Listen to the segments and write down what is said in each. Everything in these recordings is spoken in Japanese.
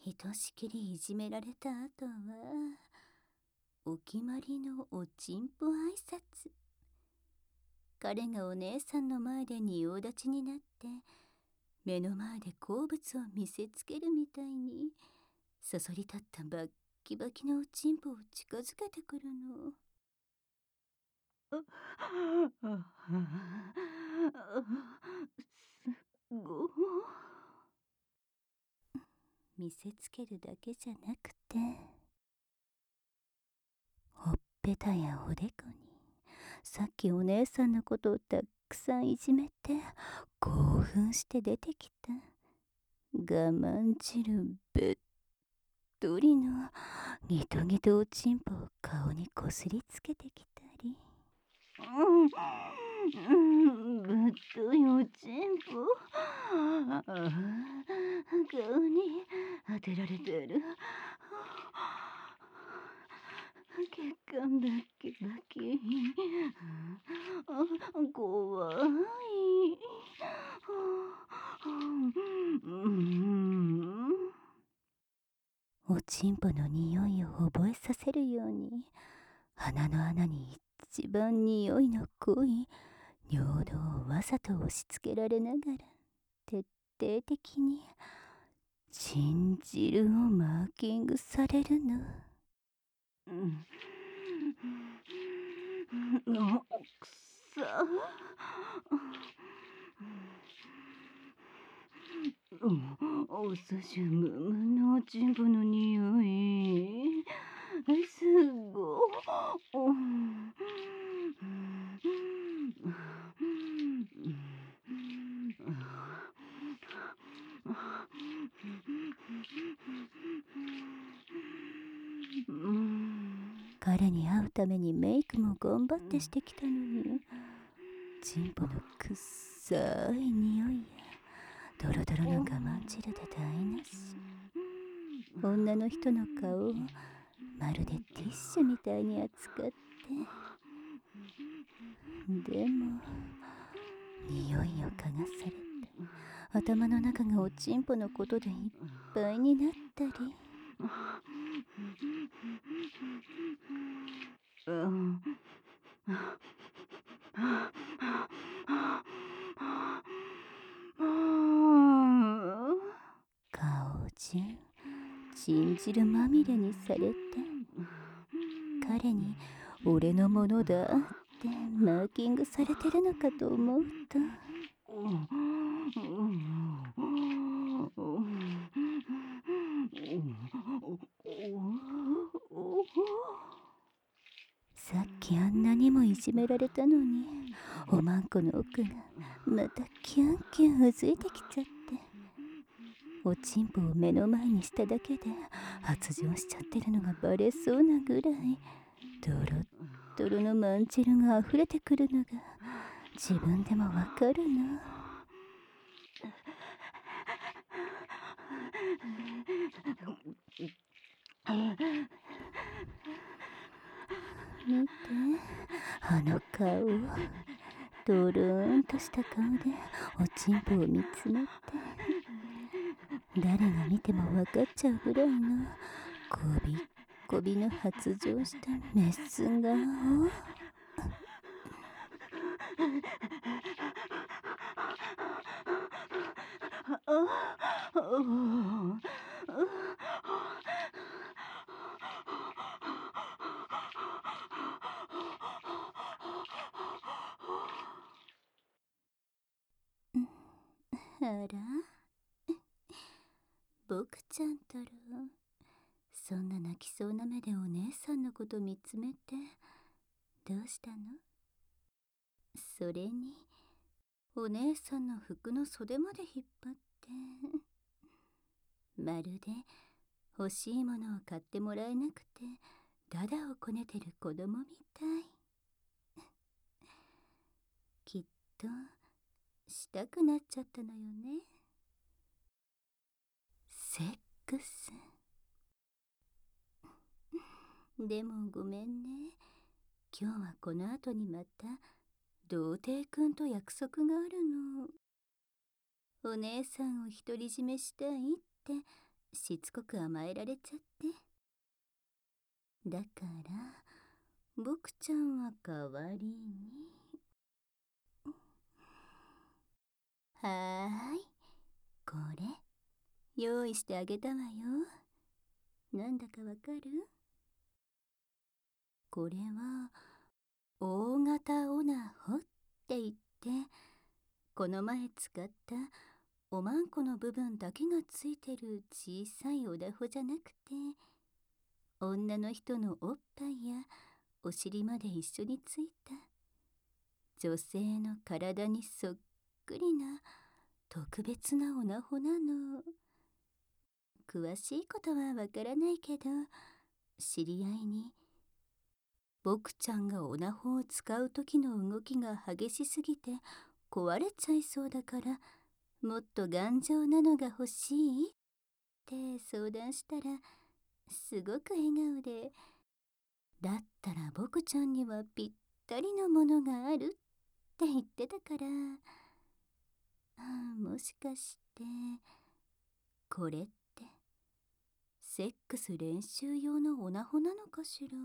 ひとしきりいじめられた後は、お決まりのおちんぽ挨拶。彼がお姉さんの前で仁王立ちになって、目の前で好物を見せつけるみたいに、そそり立ったバッキバキのおちんぽを近づけてくるの。すごい。見せつけるだけじゃなくて、ほっぺたやおでこにさっきお姉さんのことをたくさんいじめて興奮して出てきた我慢汁べっとりのギトギトおちんぽを顔にこすりつけてきたり、ぶっといおちんぽ顔に当てられてる。血管バッキバキ。怖い。おちんぽの匂いを覚えさせるように、鼻の穴に一番匂いの濃い尿道をわざと押し付けられながら、徹底的にチン汁をマーキングされるの。くさ。お寿司むむのおちんぽの匂い。すごい。彼に会うためにメイクも頑張ってしてきたのに、チンポのくっさい匂いやドロドロの我慢汁で台無し。女の人の顔をまるでティッシュみたいに扱って、でも匂いを嗅がされて頭の中がおちんぽのことでいっぱいになったり、顔中チン汁まみれにされて、彼に俺のものだってマーキングされてるのかと思うと、さっきあんなにもいじめられたのに、おまんこの奥がまたキュンキュンうずいてきちゃって、おちんぽを目の前にしただけで発情しちゃってるのがバレそうなぐらい、ドロッドロのまん汁が溢れてくるのが自分でもわかるの。見て、あの顔。ドローンとした顔でおちんぽを見つめて、誰が見ても分かっちゃうぐらいのこびっこびの発情したメス顔。あら、僕ちゃんたら、そんな泣きそうな目でお姉さんのこと見つめてどうしたの？それにお姉さんの服の袖まで引っ張って、まるで欲しいものを買ってもらえなくてダダをこねてる子供みたい。きっとしたくなっちゃったのよね。セックス。でもごめんね、今日はこの後にまた童貞くんと約束があるの。お姉さんを独り占めしたいってしつこく甘えられちゃって。だから僕ちゃんは代わりに、はーい、これ用意してあげたわよ。なんだかわかる？これは大型オナホって言って、この前使ったおまんこの部分だけがついてる小さいおだほじゃなくて、女の人のおっぱいやお尻まで一緒についた女性の体にそっくりな特別なオナホなの。詳しいことはわからないけど、知り合いに僕ちゃんがオナホを使う時の動きが激しすぎて壊れちゃいそうだから、もっと頑丈なのが欲しいって相談したら、すごく笑顔で、だったら僕ちゃんにはぴったりのものがあるって言ってたから、もしかしてこれってセックス練習用のオナホなのかしら。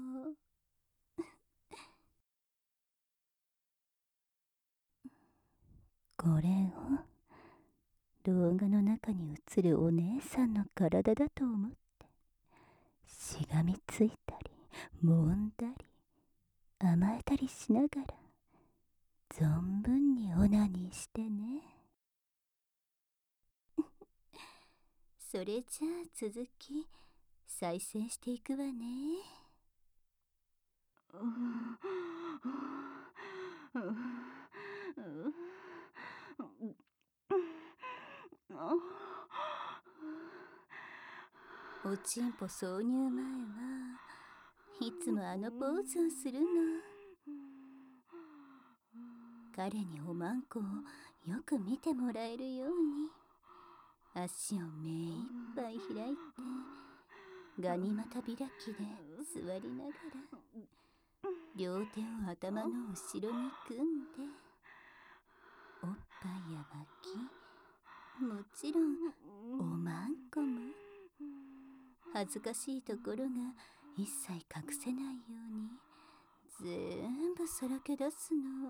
これを動画の中に映るお姉さんの体だと思ってしがみついたり揉んだり甘えたりしながら存分にオナニーしてね。それじゃあ続き再生していくわね。おちんぽ挿入前はいつもあのポーズをするの。彼におまんこをよく見てもらえるように足を目いっぱい開いてガニ股開きで座りながら両手を頭の後ろに組んで、おっぱいや脇、もちろんおまんこも恥ずかしいところが一切隠せないように全部さらけ出すの。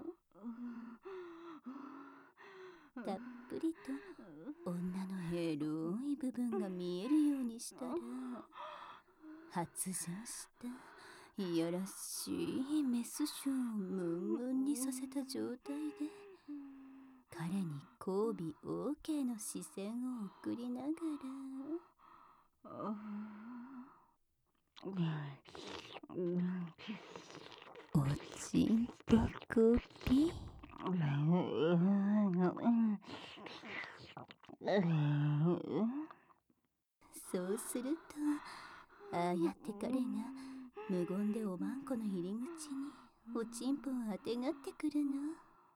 たっぷりと女のエロい部分が見えるようにしたら、発情したいやらしいメス種をムンムンにさせた状態で彼に交尾 OK の視線を送りながら、おちんぽこぴそうすると、ああやって彼が無言でおまんこの入り口におちんぽをあてがってくるの。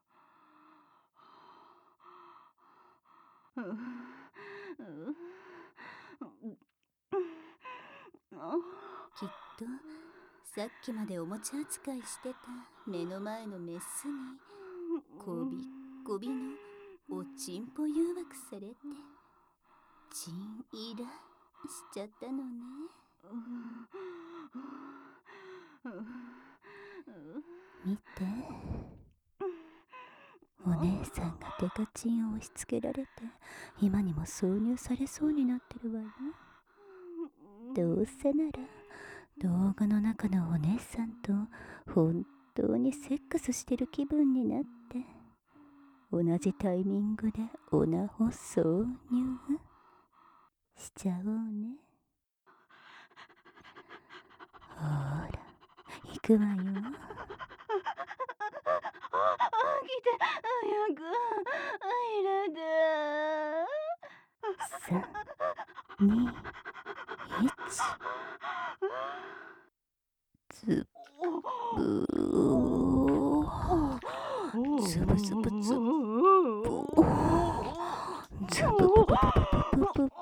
きっとさっきまでおもちゃ扱いしてた目の前のメスにこびっこびのおちんぽ誘惑されてチンイラしちゃったのね。見て、お姉さんがデカチンを押し付けられて今にも挿入されそうになってるわよ。どうせなら動画の中のお姉さんと本当にセックスしてる気分になって同じタイミングでオナホ挿入しちゃおうね。ほら行くわよ。来て早く入れて。3、2、1、ズブー、ズブズブズブー、ズブブブブブブブブ。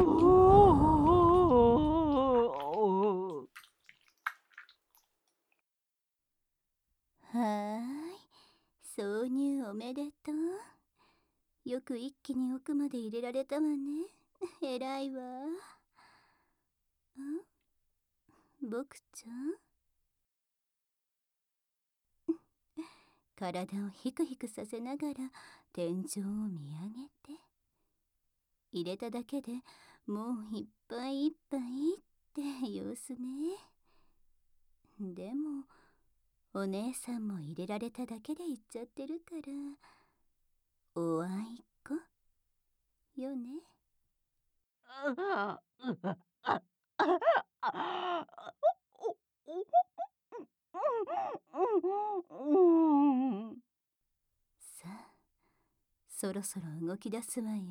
はーい、挿入おめでとう。よく一気に奥まで入れられたわね。偉いわ。 僕ちゃん、体をヒクヒクさせながら天井を見上げて、入れただけでもういっぱいいっぱいって様子ね。でもお姉さんも入れられただけで言っちゃってるから、おあいこよね。さあ、そろそろ動き出すわよ。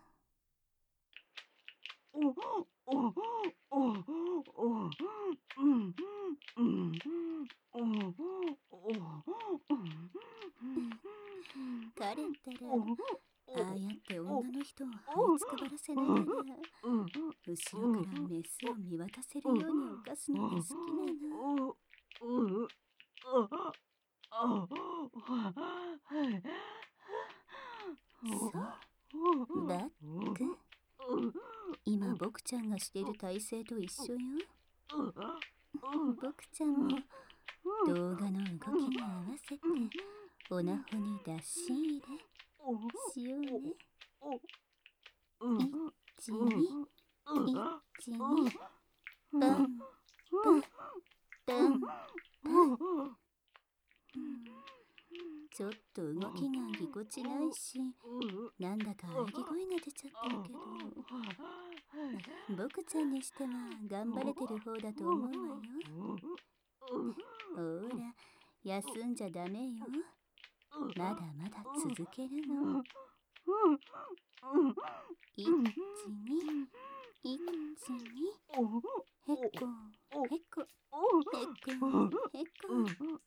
彼ったら、ああやって女の人を這いつくばらせながら、後ろからメスを見渡せるように犯すのが好きなの。そう、バック。今僕ちゃんがしてる体勢と一緒よ。僕ちゃんも動画の動きに合わせておなほに出し入れしようね。1、2、1、2、バンバンバンバン。ちょっと動きがぎこちないし、なんだか喘ぎ声が出ちゃってるけど、僕ちゃんにしては頑張れてる方だと思うわよ。ほら、休んじゃダメよ。まだまだ続けるの。1、2、1、2、へこへこへこへこ。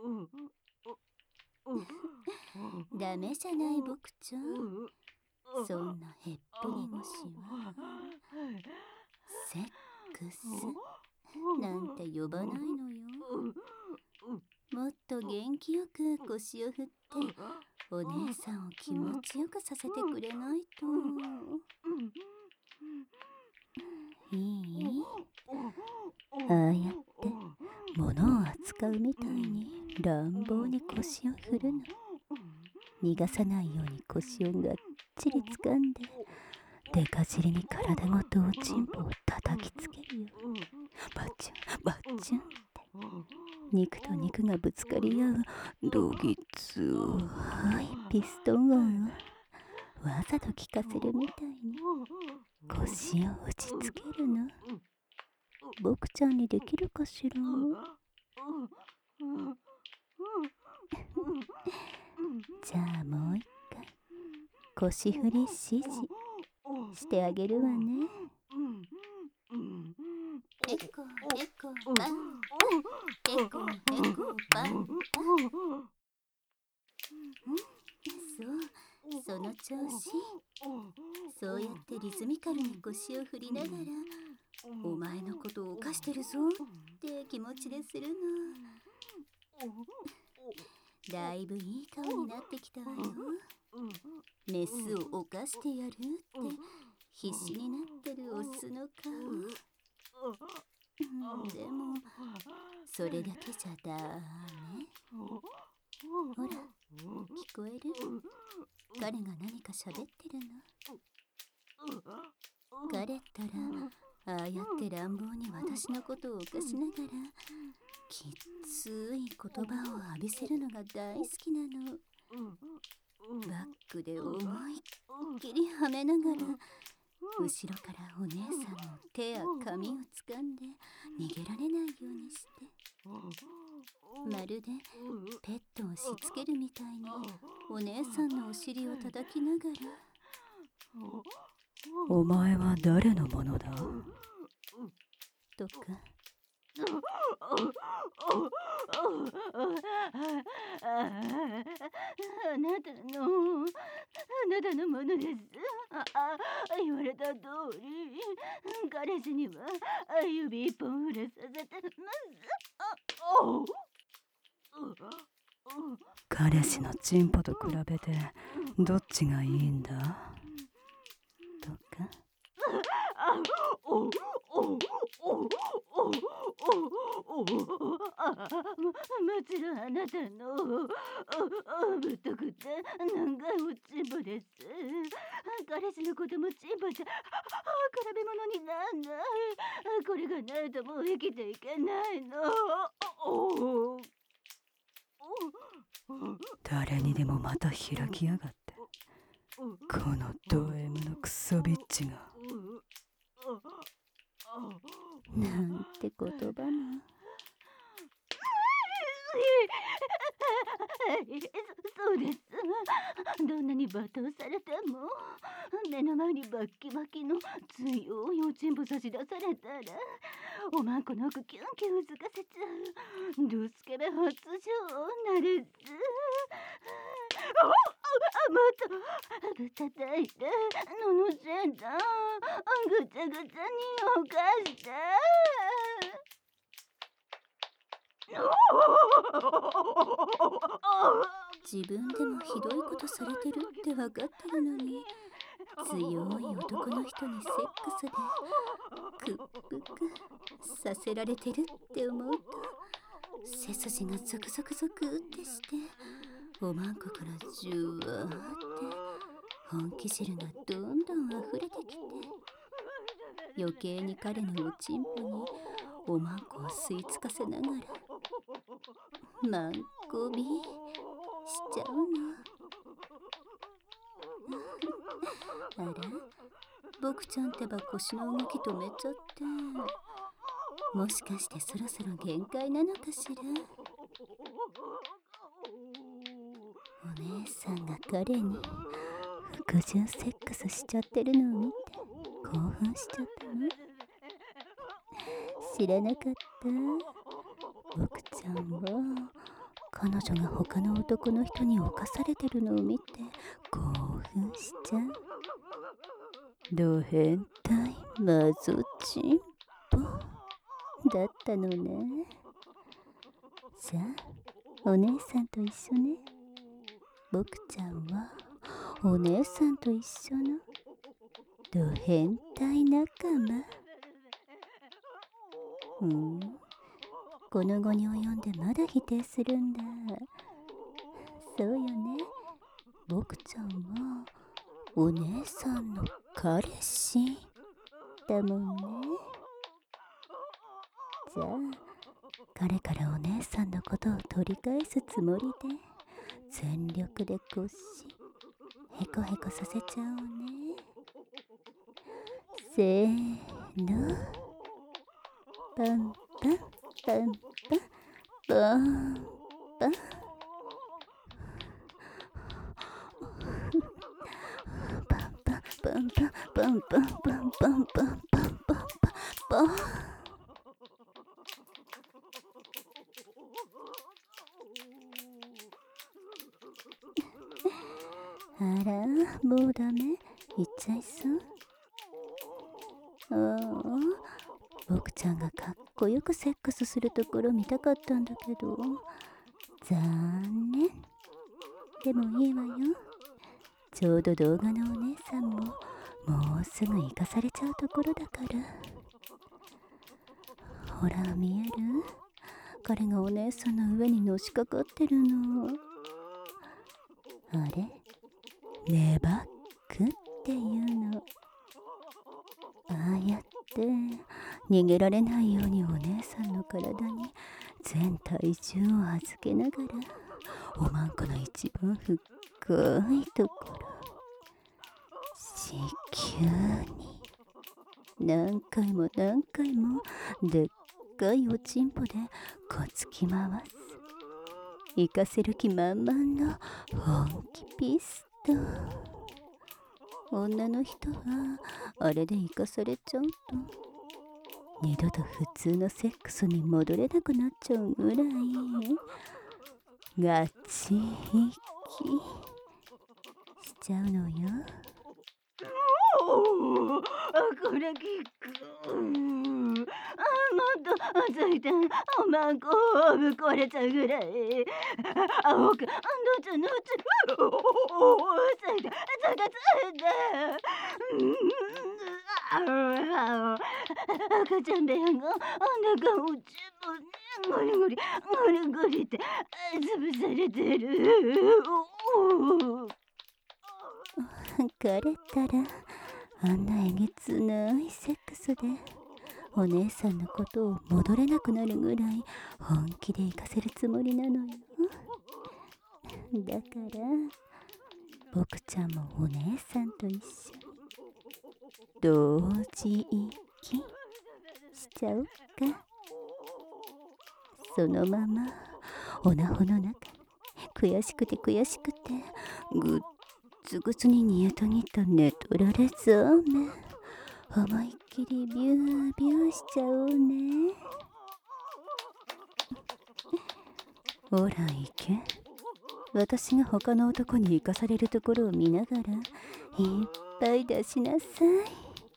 ダメじゃない僕ちゃん。そんなへっぽり腰はセックスなんて呼ばないのよ。もっと元気よく腰を振ってお姉さんを気持ちよくさせてくれないと。いい？ああやって物を扱うみたいに乱暴に腰を振るの。逃がさないように腰をがっちり掴んで、デカ尻に体ごとおちんぽを叩きつけるよ。バチュンバチュンって肉と肉がぶつかり合うどぎついピストン音をわざと聞かせるみたいに腰を打ちつけるの。僕ちゃんにできるかしら。じゃあもう一回腰振り指示してあげるわね。エコエコバンエコエコバン。そう、その調子。そうやってリズミカルに腰を振りながら、お前のことを犯してるぞって気持ちでするの。だいぶいい顔になってきたわよ。メスを犯してやるって必死になってるオスの顔。でもそれだけじゃダメ。ほら、聞こえる？彼が何か喋ってるの。彼ったらああやって乱暴に私のことを犯しながらきっつい言葉を浴びせるのが大好きなの。バックで思いっきりはめながら後ろからお姉さんの手や髪を掴んで逃げられないようにして、まるでペットをしつけるみたいにお姉さんのお尻を叩きながら、 お前は誰のものだ？ とか、あなたのものです。言われた通り彼氏には指一本触れさせてます。 彼氏のチンポと比べてどっちがいいんだ？ とか、 なたのぶとくて長いおちんぽです。彼氏のこともちんぽじゃ比べ物になんない。これがないともう生きていけないの。 誰にでもまた開きやがって。このド M のクソビッチが。 なんて言葉も。そうです。どんなに罵倒されても目の前にバッキバキの強いおちんぽ差し出されたらおまんこの奥キュンキュンうずかせちゃう。ドスケベ初女王なれず。またぶたたいてののせんだ。ぐちゃぐちゃにおかした。自分でもひどいことされてるって分かってるのに強い男の人にセックスで屈服させられてるって思うと背筋がゾクゾクゾクってしておまんこからジュワーって本気汁がどんどん溢れてきて余計に彼のおちんぽにおまんこを吸い付かせながらまんこびしちゃうの。あら、僕ちゃんってば腰の動き止めちゃって、もしかしてそろそろ限界なのかしら。お姉さんが彼に服従セックスしちゃってるのを見て興奮しちゃったの。知らなかった。僕ちゃんは彼女が他の男の人に侵されてるのを見て興奮しちゃう。ド変態マゾチンポだったのね。じゃあお姉さんと一緒ね。僕ちゃんはお姉さんと一緒のド変態仲間。この後に及んでまだ否定するんだ。そうよね。僕ちゃんはお姉さんの彼氏だもんね。じゃあ彼からお姉さんのことを取り返すつもりで全力で腰ヘコヘコさせちゃおうね。せーの。パンパンパンパンパンパンパンパンパンパンパンパンパンパンパンパンパンパン。あら、もうダメ？行っちゃいそう？僕ちゃんがかっこよくセックスするところ見たかったんだけど残念。でもいいわよ。ちょうど動画のお姉さんももうすぐ生かされちゃうところだから。ほら見える？彼がお姉さんの上にのしかかってるの。あれ？ネバックっていうの。ああやって逃げられないようにお姉さんの体に全体重を預けながらおまんこの一番深いところ子宮に何回も何回もでっかいおちんぽでこつき回す。行かせる気満々の本気ピスト。女の人はあれで生かされちゃうと二度と普通のセックスに戻れなくなっちゃうぐらいガチ息しちゃうのよ。これキック。もっとついておまんこぶっ壊れちゃうぐらい青くどっちのうちついて赤ちゃん部屋が中落ちぶにゴリゴリゴリゴリって潰されてる。 枯れたらあんなえげつないセックスでお姉さんのことを戻れなくなるぐらい本気で行かせるつもりなのよ。だから僕ちゃんもお姉さんと一緒に同時息しちゃおうか。そのままおなほの中悔しくてぐっつぐつに煮えたぎった寝取られそうめ思いっきりビュービューしちゃおうね。ほら行け。私が他の男に生かされるところを見ながらいっぱい出しなさい。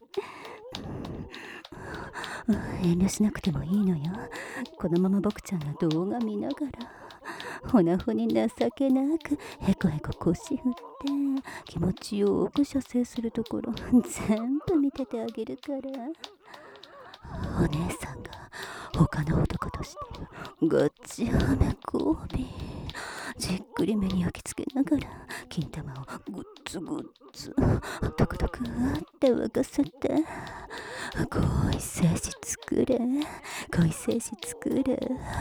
遠慮しなくてもいいのよ。このまま僕ちゃんが動画見ながらほなほに情けなくへこへこ腰振って気持ちよく射精するところ全部見ててあげるから。お姉さんが他の男としてガッチハメ交尾じっくり目に焼き付けながら金玉をグッツグッツトクトクって沸かせて恋精子作れ恋精子作れ。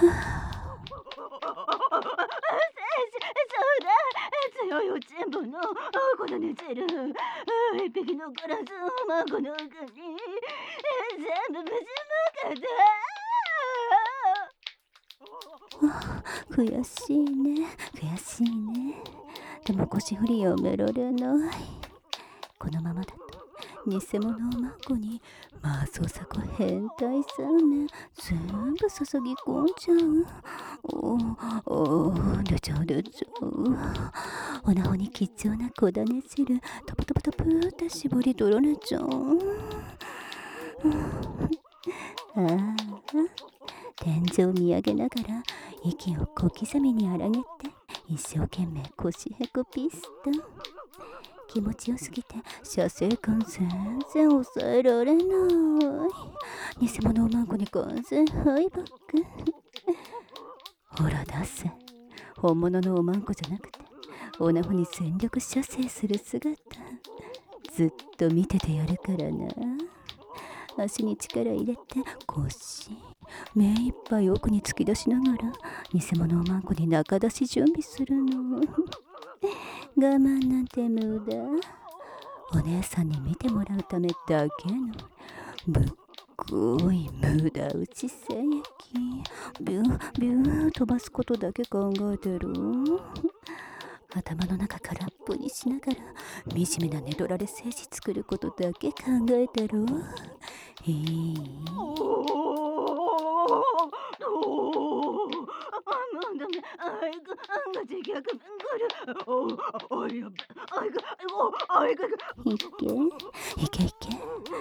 そうだ、強いおちんぼのこの寝てる一匹のカラスを孫の奥に全部ぶちまかだ。悔しいね悔しいね。でも腰振りやめられない。このままだと偽物をマンコにマーソーサコ変態サーメン全部注ぎ込んじゃう。出ちゃうおなほに貴重な小種汁トプトプトプって絞り取られちゃう。ああ天井を見上げながら息を小刻みに荒げて一生懸命腰へこピストン。気持ちよすぎて射精感全然抑えられない。偽物おまんこに完全敗北。ほら出せ。本物のおまんこじゃなくておなほに全力射精する姿ずっと見ててやるからな。足に力入れて腰目いっぱい奥に突き出しながら偽物おまんこに中出し準備するの。我慢なんて無駄。お姉さんに見てもらうためだけのぶっごい無駄打ち精液ビュービュー飛ばすことだけ考えてる。頭の中空っぽにしながら惨めな寝取られ精子作ることだけ考えてる。いいいけいけ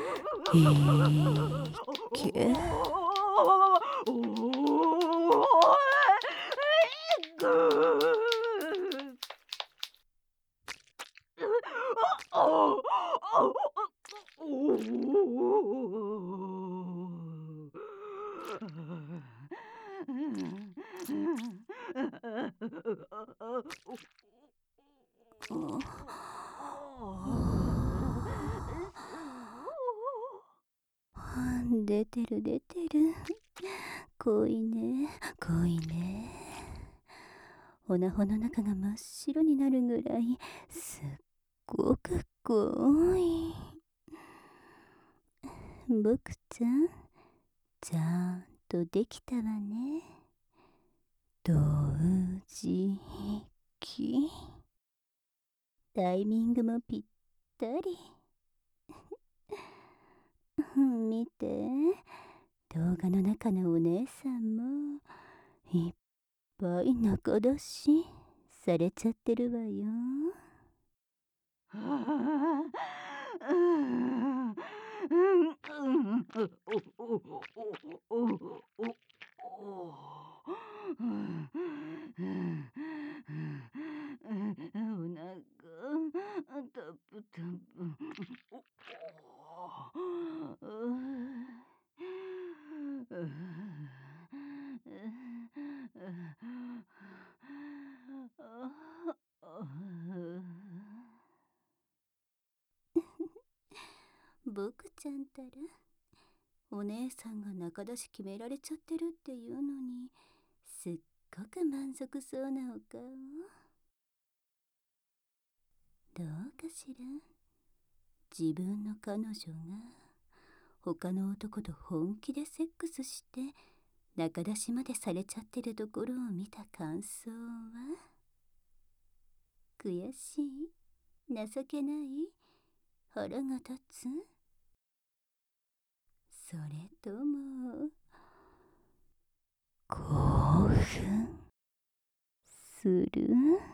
出てる濃いねおなほの中が真っ白になるぐらいすっごく濃い。僕ちゃんちゃんとできたわね。同時期タイミングもぴったり。見て動画の中のお姉さんもいっぱい中出しされちゃってるわよ。 おなかタプタプ。 僕ちゃんたらお姉さんが仲出し決められちゃってるっていうのにすっごく満足そうなお顔。どうかしら。自分の彼女が他の男と本気でセックスして仲出しまでされちゃってるところを見た感想は？悔しい？情けない？腹が立つ？それとも興奮する？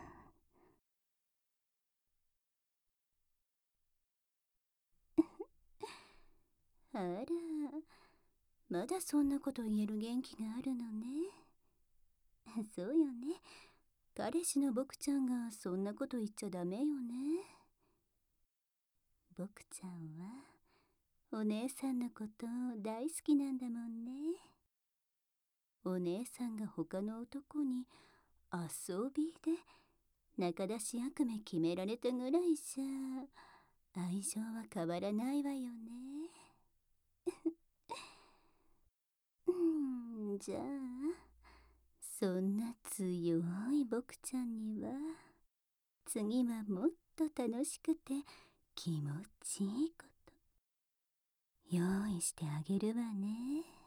あら、まだそんなこと言える元気があるのね。そうよね。彼氏の僕ちゃんがそんなこと言っちゃダメよね。僕ちゃんはお姉さんのこと大好きなんだもんね。お姉さんが他の男に遊びで仲出し役目決められたぐらいじゃ愛情は変わらないわよね。じゃあそんな強い僕ちゃんには次はもっと楽しくて気持ちいいこと用意してあげるわね。